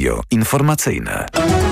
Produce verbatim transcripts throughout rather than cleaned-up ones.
Radio Informacyjne.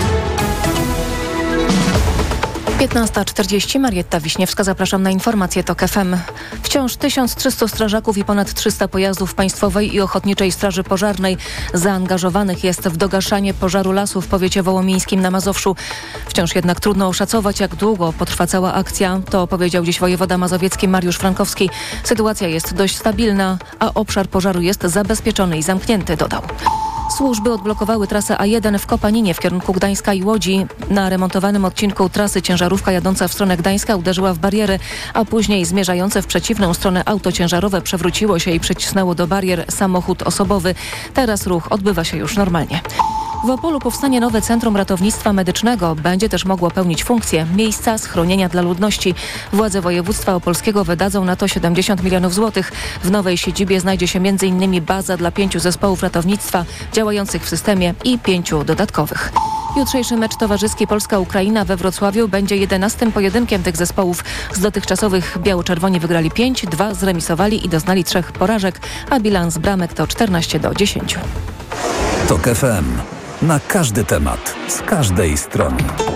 piętnasta czterdzieści, Marietta Wiśniewska, zapraszam na informacje TOK F M. Wciąż tysiąc trzysta strażaków i ponad trzysta pojazdów Państwowej i Ochotniczej Straży Pożarnej zaangażowanych jest w dogaszanie pożaru lasu w powiecie wołomińskim na Mazowszu. Wciąż jednak trudno oszacować, jak długo potrwa cała akcja. To powiedział dziś wojewoda mazowiecki Mariusz Frankowski. Sytuacja jest dość stabilna, a obszar pożaru jest zabezpieczony i zamknięty, dodał. Służby odblokowały trasę A jeden w Kopaninie w kierunku Gdańska i Łodzi. Na remontowanym odcinku trasy ciężarówka jadąca w stronę Gdańska uderzyła w bariery, a później zmierzające w przeciwną stronę auto ciężarowe przewróciło się i przycisnęło do barier samochód osobowy. Teraz ruch odbywa się już normalnie. W Opolu powstanie nowe Centrum Ratownictwa Medycznego. Będzie też mogło pełnić funkcję miejsca schronienia dla ludności. Władze województwa opolskiego wydadzą na to siedemdziesiąt milionów złotych. W nowej siedzibie znajdzie się między innymi baza dla pięciu zespołów ratownictwa działających w systemie i pięciu dodatkowych. Jutrzejszy mecz towarzyski Polska-Ukraina we Wrocławiu będzie jedenastym pojedynkiem tych zespołów. Z dotychczasowych biało-czerwoni wygrali pięć, dwa zremisowali i doznali trzech porażek, a bilans bramek to czternaście do dziesięciu. TOK F M. Na każdy temat, z każdej strony.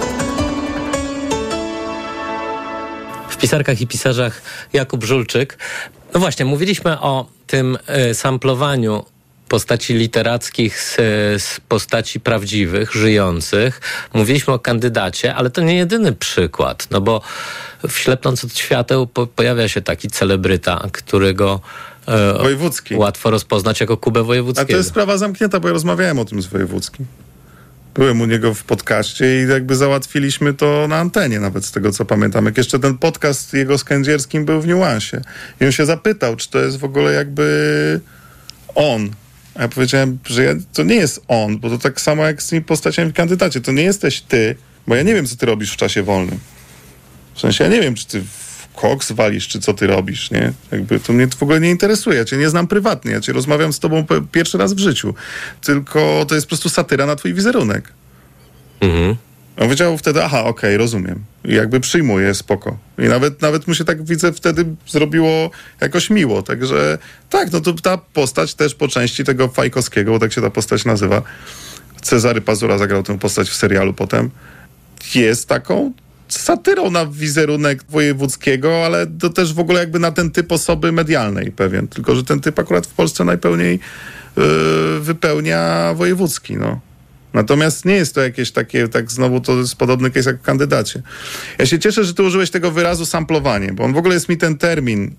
W Pisarkach i Pisarzach Jakub Żulczyk. No właśnie, mówiliśmy o tym y, samplowaniu postaci literackich z, z postaci prawdziwych, żyjących. Mówiliśmy o kandydacie, ale to nie jedyny przykład, no bo w Ślepnąc od świateł po, pojawia się taki celebryta, którego e, Wojewódzki. łatwo rozpoznać jako Kubę Wojewódzkiego. A to jest sprawa zamknięta, bo ja rozmawiałem o tym z Wojewódzkim. Byłem u niego w podcaście i jakby załatwiliśmy to na antenie, nawet z tego co pamiętam. Jak jeszcze ten podcast jego z Kędzierskim był w niuansie. I on się zapytał, czy to jest w ogóle jakby on. A ja powiedziałem, że ja, to nie jest on, bo to tak samo jak z tymi postaciami w kandydacie. To nie jesteś ty, bo ja nie wiem, co ty robisz w czasie wolnym. W sensie ja nie wiem, czy ty w koks walisz, czy co ty robisz, nie? Jakby to mnie w ogóle nie interesuje. Ja cię nie znam prywatnie. Ja cię rozmawiam z tobą pe- pierwszy raz w życiu. Tylko to jest po prostu satyra na twój wizerunek. Mhm. On powiedział wtedy, aha, okej, okay, rozumiem. I jakby przyjmuję, spoko. I nawet, nawet mu się tak, widzę, wtedy zrobiło jakoś miło. Także tak, no to ta postać też po części tego Fajkowskiego, bo tak się ta postać nazywa. Cezary Pazura zagrał tę postać w serialu potem. Jest taką satyrą na wizerunek Wojewódzkiego, ale to też w ogóle jakby na ten typ osoby medialnej pewien. Tylko że ten typ akurat w Polsce najpełniej yy, wypełnia Wojewódzki, no. Natomiast nie jest to jakieś takie, tak znowu to jest podobny case jak w kandydacie. Ja się cieszę, że ty użyłeś tego wyrazu samplowanie, bo on w ogóle jest mi ten termin,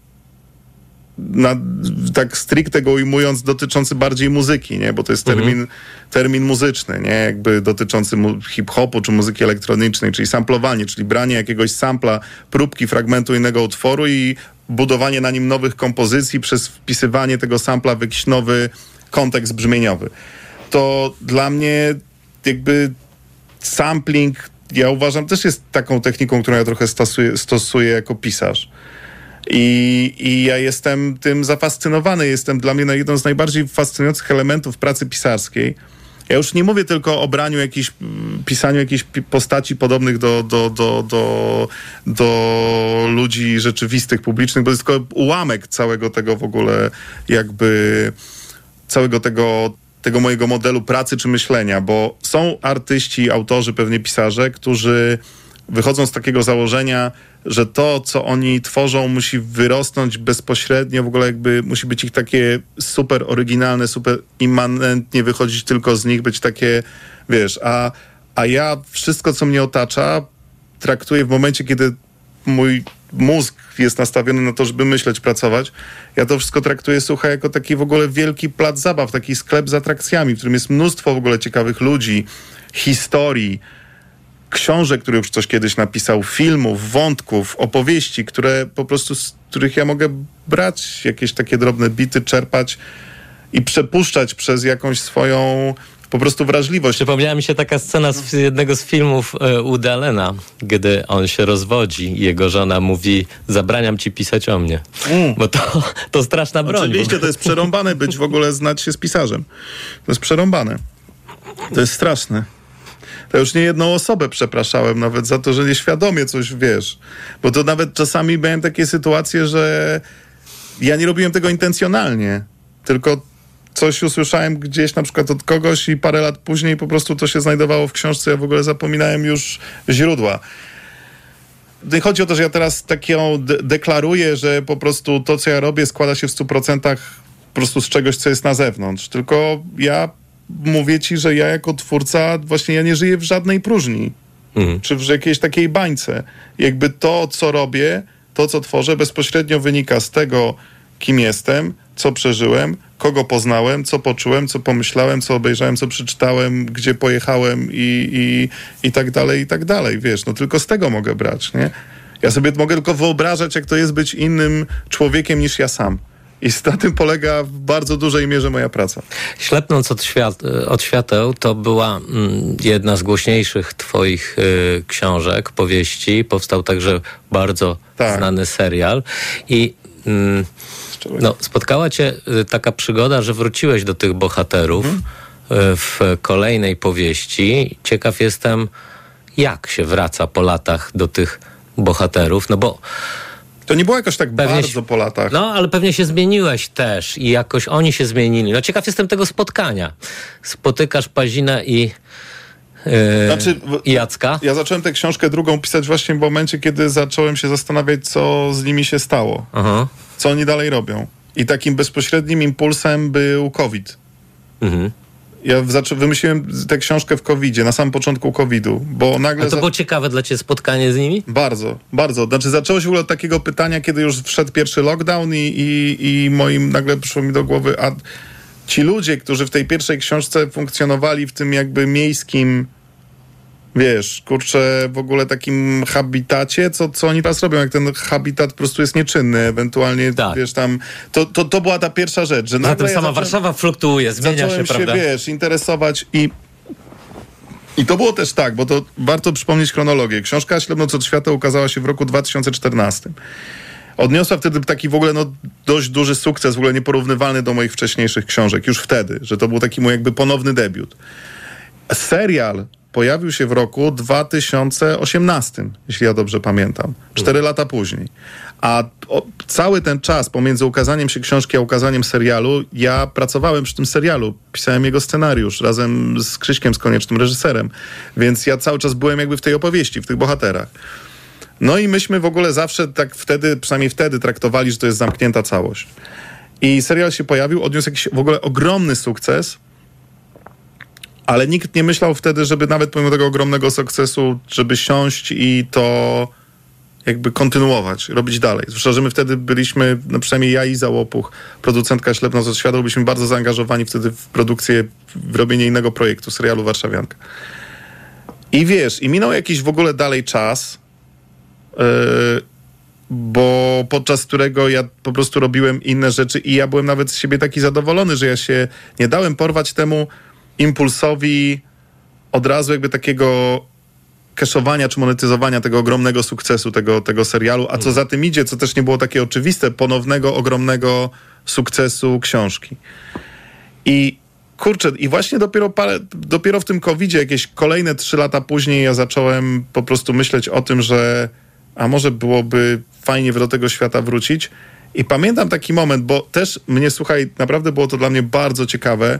na, tak stricte go ujmując, dotyczący bardziej muzyki, nie? Bo to jest termin, mhm. termin muzyczny, nie? Jakby dotyczący mu- hip-hopu czy muzyki elektronicznej, czyli samplowanie, czyli branie jakiegoś sampla, próbki fragmentu innego utworu i budowanie na nim nowych kompozycji przez wpisywanie tego sampla w jakiś nowy kontekst brzmieniowy. To dla mnie jakby sampling, ja uważam, też jest taką techniką, którą ja trochę stosuję, stosuję jako pisarz. I, I ja jestem tym zafascynowany. Jestem dla mnie jedną z najbardziej fascynujących elementów pracy pisarskiej. Ja już nie mówię tylko o braniu jakichś, pisaniu jakichś postaci podobnych do, do, do, do, do ludzi rzeczywistych, publicznych, bo to jest tylko ułamek całego tego w ogóle jakby całego tego tego mojego modelu pracy czy myślenia, bo są artyści, autorzy, pewnie pisarze, którzy wychodzą z takiego założenia, że to, co oni tworzą, musi wyrosnąć bezpośrednio, w ogóle jakby musi być ich takie super oryginalne, super immanentnie wychodzić tylko z nich, być takie, wiesz, a, a ja wszystko, co mnie otacza, traktuję w momencie, kiedy mój mózg jest nastawiony na to, żeby myśleć, pracować. Ja to wszystko traktuję, słuchaj, jako taki w ogóle wielki plac zabaw, taki sklep z atrakcjami, w którym jest mnóstwo w ogóle ciekawych ludzi, historii, książek, które już coś kiedyś napisał, filmów, wątków, opowieści, które po prostu, z których ja mogę brać jakieś takie drobne bity, czerpać i przepuszczać przez jakąś swoją po prostu wrażliwość. Przypomniała mi się taka scena z jednego z filmów e, Woody Allena, gdy on się rozwodzi i jego żona mówi: zabraniam ci pisać o mnie. Mm. Bo to, to straszna broń. Oczywiście, to jest przerąbane być w ogóle, znać się z pisarzem. To jest przerąbane. To jest straszne. To już nie jedną osobę przepraszałem nawet za to, że nieświadomie coś, wiesz. Bo to nawet czasami miałem takie sytuacje, że ja nie robiłem tego intencjonalnie, tylko coś usłyszałem gdzieś na przykład od kogoś i parę lat później po prostu to się znajdowało w książce, ja w ogóle zapominałem już źródła. Nie chodzi o to, że ja teraz tak ją de- deklaruję, że po prostu to, co ja robię, składa się w stu procentach po prostu z czegoś, co jest na zewnątrz. Tylko ja mówię ci, że ja jako twórca właśnie ja nie żyję w żadnej próżni. Mhm. Czy w jakiejś takiej bańce. Jakby to, co robię, to, co tworzę, bezpośrednio wynika z tego, kim jestem, co przeżyłem, kogo poznałem, co poczułem, co pomyślałem, co obejrzałem, co przeczytałem, gdzie pojechałem i, i, i tak dalej, i tak dalej, wiesz, no tylko z tego mogę brać, nie? Ja sobie mogę tylko wyobrażać, jak to jest być innym człowiekiem niż ja sam. I na tym polega w bardzo dużej mierze moja praca. Ślepnąc od, świat, od świateł, to była mm, jedna z głośniejszych twoich y, książek, powieści. Powstał także bardzo tak. znany serial. I mm, no, spotkała cię y, taka przygoda, że wróciłeś do tych bohaterów mhm. y, w kolejnej powieści. Ciekaw jestem, jak się wraca po latach do tych bohaterów, no bo to nie było jakoś tak pewnie bardzo się, po latach. No, ale pewnie się zmieniłeś też i jakoś oni się zmienili. No ciekaw jestem tego spotkania. Spotykasz Pazinę i, yy, znaczy, i Jacka. Ja zacząłem tę książkę drugą pisać właśnie w momencie, kiedy zacząłem się zastanawiać, co z nimi się stało. Aha. Co oni dalej robią. I takim bezpośrednim impulsem był COVID. Mhm. Ja zaczą, wymyśliłem tę książkę w kowidzie, na samym początku kowidu, bo nagle... A to było za... ciekawe dla ciebie spotkanie z nimi? Bardzo, bardzo. Znaczy zaczęło się w ogóle od takiego pytania, kiedy już wszedł pierwszy lockdown i, i, i moim nagle przyszło mi do głowy, a ci ludzie, którzy w tej pierwszej książce funkcjonowali w tym jakby miejskim, wiesz, kurczę, w ogóle takim habitacie, co, co oni teraz robią, jak ten habitat po prostu jest nieczynny, ewentualnie, tak. wiesz, tam, to, to, to była ta pierwsza rzecz, że nagle Zatem sama ja zacząłem, Warszawa fluktuuje, zmienia zacząłem się, prawda? się, wiesz, interesować i i to było też tak, bo to warto przypomnieć chronologię. Książka Ślepnąc od świateł ukazała się w roku dwa tysiące czternastym. Odniosła wtedy taki w ogóle no, dość duży sukces, w ogóle nieporównywalny do moich wcześniejszych książek, już wtedy, że to był taki mój jakby ponowny debiut. Serial pojawił się w roku dwa tysiące osiemnastym, jeśli ja dobrze pamiętam. Cztery lata później. A o, cały ten czas pomiędzy ukazaniem się książki a ukazaniem serialu, ja pracowałem przy tym serialu. Pisałem jego scenariusz razem z Krzyśkiem z Koniecznym, reżyserem. Więc ja cały czas byłem jakby w tej opowieści, w tych bohaterach. No i myśmy w ogóle zawsze tak wtedy, przynajmniej wtedy traktowali, że to jest zamknięta całość. I serial się pojawił, odniósł jakiś w ogóle ogromny sukces, ale nikt nie myślał wtedy, żeby nawet pomimo tego ogromnego sukcesu, żeby siąść i to jakby kontynuować, robić dalej. Zwłaszcza, że my wtedy byliśmy, no przynajmniej ja i Iza Łopuch, producentka Ślepnąc od świateł, byliśmy bardzo zaangażowani wtedy w produkcję, w robienie innego projektu, serialu Warszawianka. I wiesz, i minął jakiś w ogóle dalej czas, yy, bo podczas którego ja po prostu robiłem inne rzeczy i ja byłem nawet z siebie taki zadowolony, że ja się nie dałem porwać temu impulsowi od razu jakby takiego cashowania czy monetyzowania tego ogromnego sukcesu tego, tego serialu, a co za tym idzie, co też nie było takie oczywiste, ponownego, ogromnego sukcesu książki. I kurczę, i właśnie dopiero, parę, dopiero w tym kowidzie, jakieś kolejne trzy lata później ja zacząłem po prostu myśleć o tym, że a może byłoby fajnie do tego świata wrócić. I pamiętam taki moment, bo też mnie, słuchaj, naprawdę było to dla mnie bardzo ciekawe.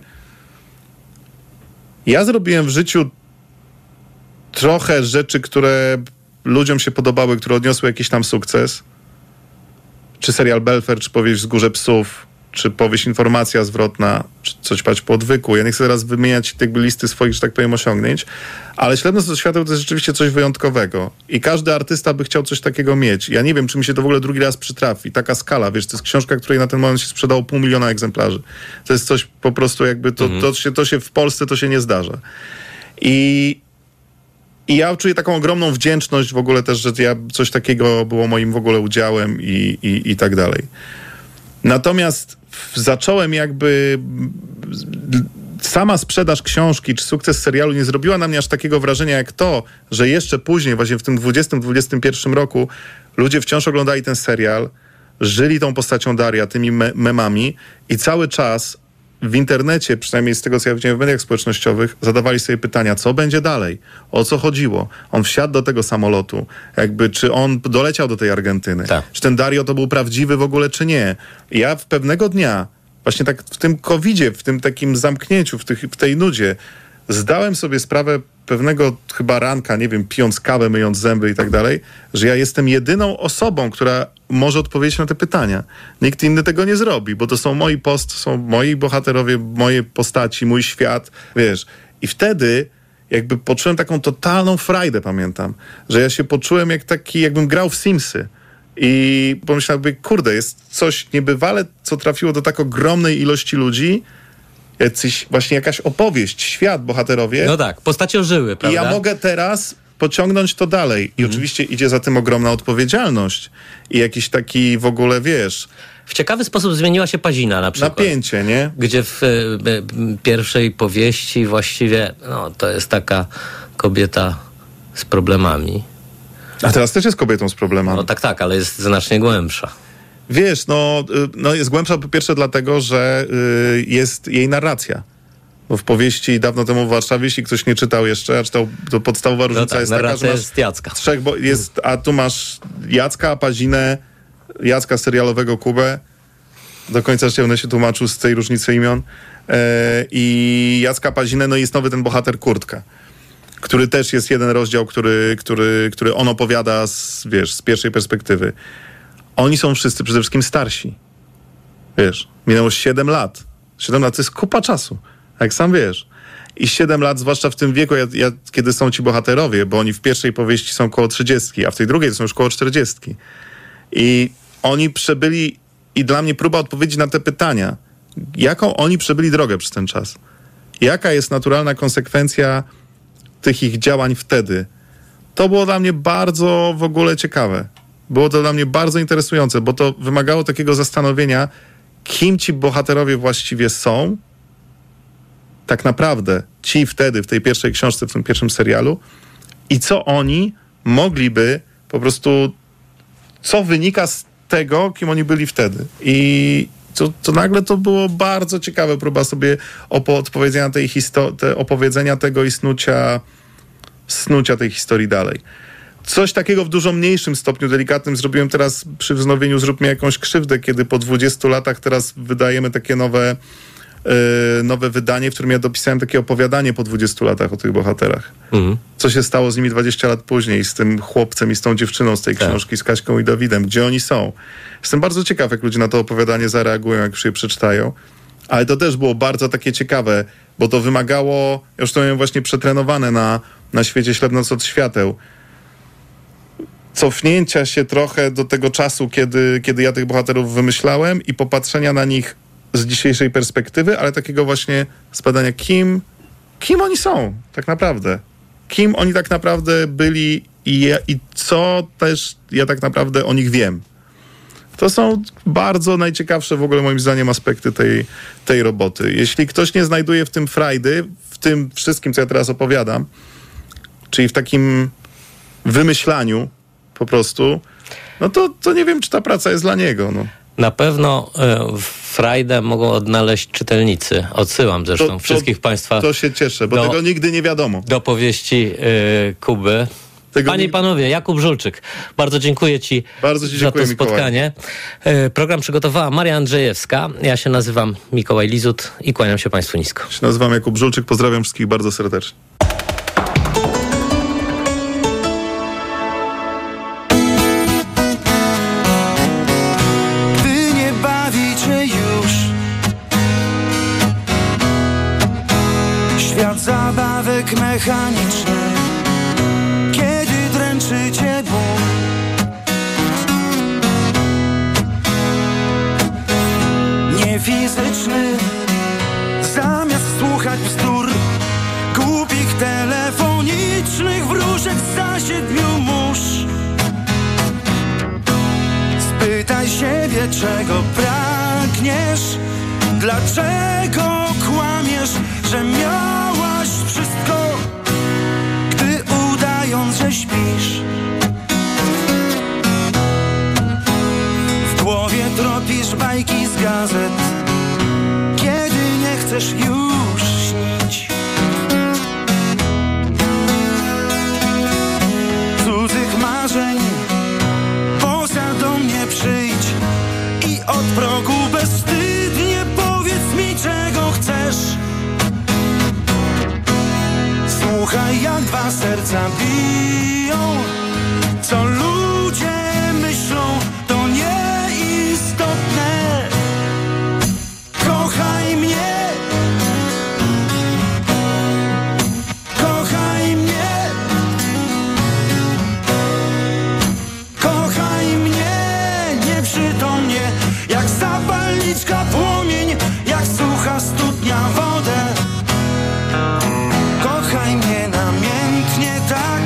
Ja zrobiłem w życiu trochę rzeczy, które ludziom się podobały, które odniosły jakiś tam sukces. Czy serial Belfer, czy powieść Wzgórze Psów, czy powieść Informacja Zwrotna, czy coś pać po odwyku. Ja nie chcę teraz wymieniać jakby listy swoich, że tak powiem, osiągnięć, ale Ślepnąc od świateł to jest rzeczywiście coś wyjątkowego. I każdy artysta by chciał coś takiego mieć. Ja nie wiem, czy mi się to w ogóle drugi raz przytrafi. Taka skala, wiesz, to jest książka, której na ten moment się sprzedało pół miliona egzemplarzy. To jest coś po prostu jakby, to, mhm. to, się, to się w Polsce to się nie zdarza. I I ja czuję taką ogromną wdzięczność w ogóle też, że ja coś takiego było moim w ogóle udziałem i, i, i tak dalej. Natomiast zacząłem jakby... Sama sprzedaż książki czy sukces serialu nie zrobiła na mnie aż takiego wrażenia jak to, że jeszcze później, właśnie w tym dwudziestym dwudziestym pierwszym roku ludzie wciąż oglądali ten serial, żyli tą postacią Daria, tymi me- memami i cały czas w internecie, przynajmniej z tego, co ja widziałem w mediach społecznościowych, zadawali sobie pytania, co będzie dalej, o co chodziło. On wsiadł do tego samolotu, jakby, czy on doleciał do tej Argentyny, tak. Czy ten Dario to był prawdziwy w ogóle, czy nie. I ja w pewnego dnia właśnie tak w tym kowidzie, w tym takim zamknięciu, w, tych, w tej nudzie, zdałem sobie sprawę pewnego chyba ranka, nie wiem, pijąc kawę, myjąc zęby i tak dalej, że ja jestem jedyną osobą, która może odpowiedzieć na te pytania. Nikt inny tego nie zrobi, bo to są moi post, są moi bohaterowie, moje postaci, mój świat, wiesz. I wtedy jakby poczułem taką totalną frajdę, pamiętam, że ja się poczułem jak taki, jakbym grał w Simsy. I pomyślałem, kurde, jest coś niebywale, co trafiło do tak ogromnej ilości ludzi, jacyś, właśnie jakaś opowieść, świat, bohaterowie. No tak, postacie ożyły, prawda? I ja mogę teraz pociągnąć to dalej. I mhm. oczywiście idzie za tym ogromna odpowiedzialność i jakiś taki w ogóle, wiesz... W ciekawy sposób zmieniła się Pazina na przykład. Napięcie, nie? Gdzie w y, y, pierwszej powieści właściwie, no to jest taka kobieta z problemami. A teraz też jest kobietą z problemami. No tak, tak, ale jest znacznie głębsza. Wiesz, no, no jest głębsza po pierwsze dlatego, że y, jest jej narracja. Bo w powieści Dawno temu w Warszawie, jeśli ktoś nie czytał jeszcze, a czytał, to podstawowa różnica no tak, jest taka, że masz jest Jacka. Trzech, bo jest, a tu masz Jacka, Pazinę, Jacka serialowego Kubę. Do końca życia będę się tłumaczył z tej różnicy imion. E, I Jacka Pazinę, no i jest nowy ten bohater Kurtka, który też jest jeden rozdział, który, który, który on opowiada z, wiesz, z pierwszej perspektywy. Oni są wszyscy przede wszystkim starsi. Wiesz, minęło siedem lat. siedem lat to jest kupa czasu, jak sam wiesz. I siedem lat, zwłaszcza w tym wieku, ja, ja, kiedy są ci bohaterowie, bo oni w pierwszej powieści są koło trzydziestki, a w tej drugiej to są już koło czterdziestki. I oni przebyli, i dla mnie próba odpowiedzi na te pytania, jaką oni przebyli drogę przez ten czas. Jaka jest naturalna konsekwencja tych ich działań wtedy. To było dla mnie bardzo w ogóle ciekawe. Było to dla mnie bardzo interesujące, bo to wymagało takiego zastanowienia, kim ci bohaterowie właściwie są, tak naprawdę ci wtedy, w tej pierwszej książce, w tym pierwszym serialu i co oni mogliby po prostu, co wynika z tego, kim oni byli wtedy. I to, to nagle to było bardzo ciekawe, próba sobie opo- odpowiedzenia tej histo- te opowiedzenia tego i snucia, snucia tej historii dalej. Coś takiego w dużo mniejszym stopniu, delikatnym zrobiłem teraz przy wznowieniu Zrób mi jakąś krzywdę, kiedy po dwudziestu latach teraz wydajemy takie nowe, yy, nowe wydanie, w którym ja dopisałem takie opowiadanie po dwudziestu latach o tych bohaterach. Mhm. Co się stało z nimi dwadzieścia lat później, z tym chłopcem i z tą dziewczyną z tej tak. książki, z Kaśką i Dawidem, gdzie oni są. Jestem bardzo ciekaw, jak ludzie na to opowiadanie zareagują, jak już je przeczytają. Ale to też było bardzo takie ciekawe, bo to wymagało, ja już to miałem właśnie przetrenowane na, na świecie Ślepnąc od świateł, cofnięcia się trochę do tego czasu, kiedy, kiedy ja tych bohaterów wymyślałem i popatrzenia na nich z dzisiejszej perspektywy, ale takiego właśnie zbadania, kim, kim oni są tak naprawdę. Kim oni tak naprawdę byli i, ja, i co też ja tak naprawdę o nich wiem. To są bardzo najciekawsze w ogóle moim zdaniem aspekty tej, tej roboty. Jeśli ktoś nie znajduje w tym frajdy, w tym wszystkim, co ja teraz opowiadam, czyli w takim wymyślaniu po prostu, no to, to nie wiem, czy ta praca jest dla niego. No. Na pewno y, frajdę mogą odnaleźć czytelnicy. Odsyłam zresztą to, wszystkich to, Państwa. To się cieszę, bo do, tego nigdy nie wiadomo. Do powieści y, Kuby. Tego Panie i panowie, Jakub Żulczyk, bardzo dziękuję Ci bardzo ci za to spotkanie. Mikołaj. Program przygotowała Maria Andrzejewska. Ja się nazywam Mikołaj Lizut i kłaniam się Państwu nisko. Ja się nazywam Jakub Żulczyk, pozdrawiam wszystkich bardzo serdecznie. Gdy nie bawi Cię już świat zabawek mechanicznych, dręczy Cię ból, nie fizyczny, zamiast słuchać bzdur głupich telefonicznych wróżek za siedmiu mórz. Spytaj siebie, czego pragniesz, dlaczego kłamiesz, że miałaś wszystko, że śpisz. W głowie tropisz bajki z gazet, kiedy nie chcesz już śnić. Cudzych marzeń poza do mnie przyjdź i od progu bezwstydnie powiedz. Słuchaj, jak dwa serca biją. Co ludzie myślą, to nieistotne. Kochaj mnie, kochaj mnie, kochaj mnie nieprzytomnie, jak zapalniczka płomień, jak sucha studnia wodę. Kochaj mnie namiętnie tak,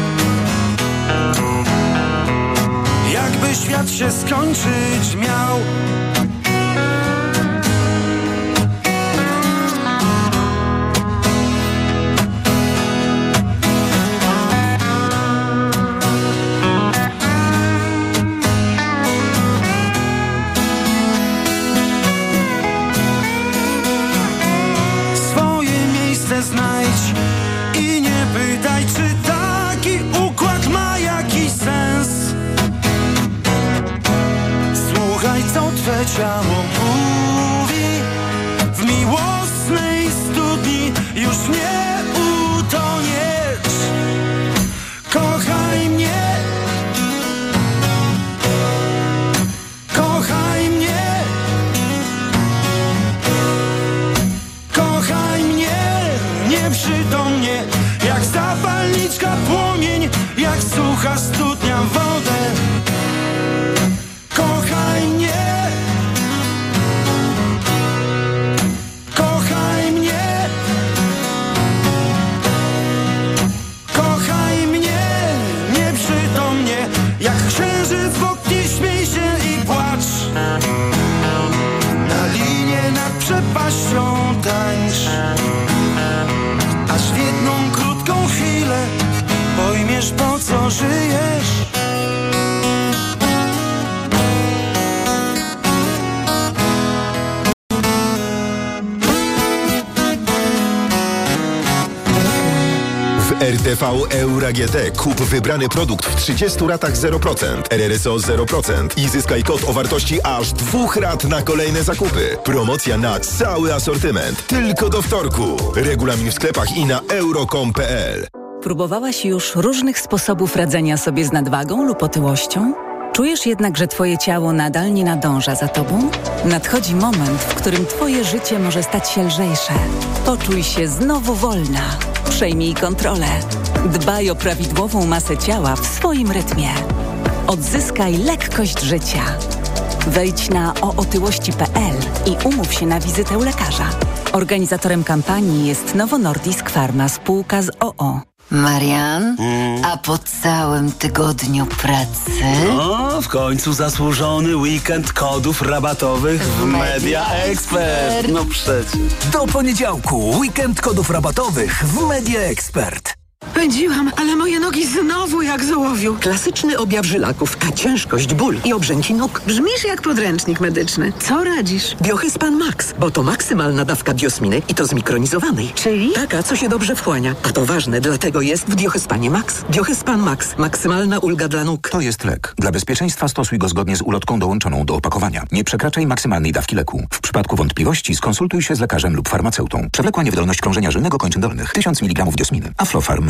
jakby świat się skończyć miał. Swoje miejsce znajdź i nie pytaj, czy taki układ ma jakiś sens. Słuchaj, co twe ciało mówi. W miłosnej studni już nie utoniesz. Kochaj mnie, kochaj mnie, kochaj mnie nieprzytomnie, jak zapalniczka płomień, jak sucha studnia wodę. Kochaj mnie, kochaj mnie, kochaj mnie nieprzytomnie, jak księżyc w oknie, śmiej się i płacz. Na linie nad przepaścią tańcz, aż w jedną krótką chwilę pojmiesz, po co żyjesz. W R T V Euro A G T kup wybrany produkt w trzydziestu ratach zero procent, R R S O zero procent i zyskaj kod o wartości aż dwóch rat na kolejne zakupy. Promocja na cały asortyment. Tylko do wtorku. Regulamin w sklepach i na euro kropka com kropka p l. Próbowałaś już różnych sposobów radzenia sobie z nadwagą lub otyłością? Czujesz jednak, że twoje ciało nadal nie nadąża za tobą? Nadchodzi moment, w którym twoje życie może stać się lżejsze. Poczuj się znowu wolna. Przejmij kontrolę. Dbaj o prawidłową masę ciała w swoim rytmie. Odzyskaj lekkość życia. Wejdź na o otyłości kropka p l i umów się na wizytę u lekarza. Organizatorem kampanii jest Novo Nordisk Pharma, spółka z o o. Marian, mm. a po całym tygodniu pracy? No, w końcu zasłużony weekend kodów rabatowych w Media Expert. No przecież. Do poniedziałku weekend kodów rabatowych w Media Expert. Pędziłam, ale moje nogi znowu jak z ołowiu. Klasyczny objaw żylaków, a ciężkość, ból i obrzęki nóg. Brzmisz jak podręcznik medyczny. Co radzisz? Biohyspan Max, bo to maksymalna dawka biosminy i to zmikronizowanej. Czyli? Taka, co się dobrze wchłania. A to ważne, dlatego jest w Biohyspanie Max. Biohyspan Max. Maksymalna ulga dla nóg. To jest lek. Dla bezpieczeństwa stosuj go zgodnie z ulotką dołączoną do opakowania. Nie przekraczaj maksymalnej dawki leku. W przypadku wątpliwości skonsultuj się z lekarzem lub farmaceutą. Przewlekła niewydolność krążenia żylnego kończyn dolnych. tysiąc miligramów diosminy. Aflofarm.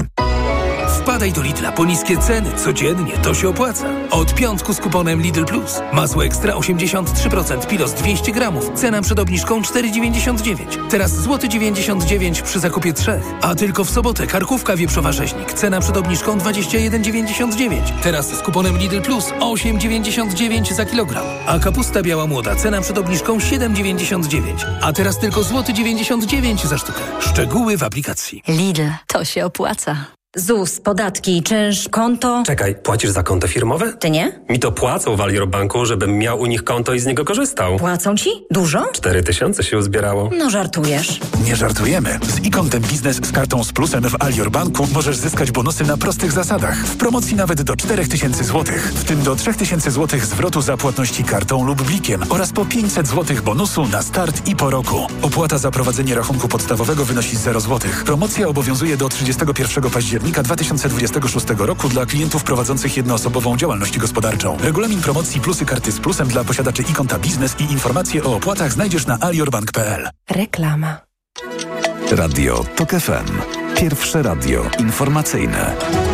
Wpadaj do Lidla po niskie ceny. Codziennie to się opłaca. Od piątku z kuponem Lidl Plus. Masło ekstra osiemdziesiąt trzy procent Pilos dwieście gramów. Cena przed obniżką cztery dziewięćdziesiąt dziewięć. Teraz złoty dziewięćdziesiąt dziewięć przy zakupie trzech. A tylko w sobotę karkówka wieprzowa rzeźnik. Cena przed obniżką dwadzieścia jeden dziewięćdziesiąt dziewięć. Teraz z kuponem Lidl Plus osiem dziewięćdziesiąt dziewięć za kilogram. A kapusta biała młoda. Cena przed obniżką siedem dziewięćdziesiąt dziewięć. A teraz tylko złoty dziewięćdziesiąt dziewięć za sztukę. Szczegóły w aplikacji. Lidl, to się opłaca. Z U S, podatki, czynsz, konto. Czekaj, płacisz za konto firmowe? Ty nie? Mi to płacą w Alior Banku, żebym miał u nich konto i z niego korzystał. Płacą ci? Dużo? Cztery tysiące się uzbierało. No żartujesz. Nie żartujemy. Z e-kontem biznes z kartą z plusem w Alior Banku możesz zyskać bonusy na prostych zasadach. W promocji nawet do czterech tysięcy złotych. W tym do trzech tysięcy złotych zwrotu za płatności kartą lub blikiem oraz po pięćset złotych bonusu na start i po roku. Opłata za prowadzenie rachunku podstawowego wynosi zero złotych. Promocja obowiązuje do trzydziestego pierwszego października dwa tysiące dwudziestego szóstego roku dla klientów prowadzących jednoosobową działalność gospodarczą. Regulamin promocji plusy karty z plusem dla posiadaczy e-konta biznes i informacje o opłatach znajdziesz na aliorbank kropka p l. Reklama. Radio TOK F M. Pierwsze radio informacyjne.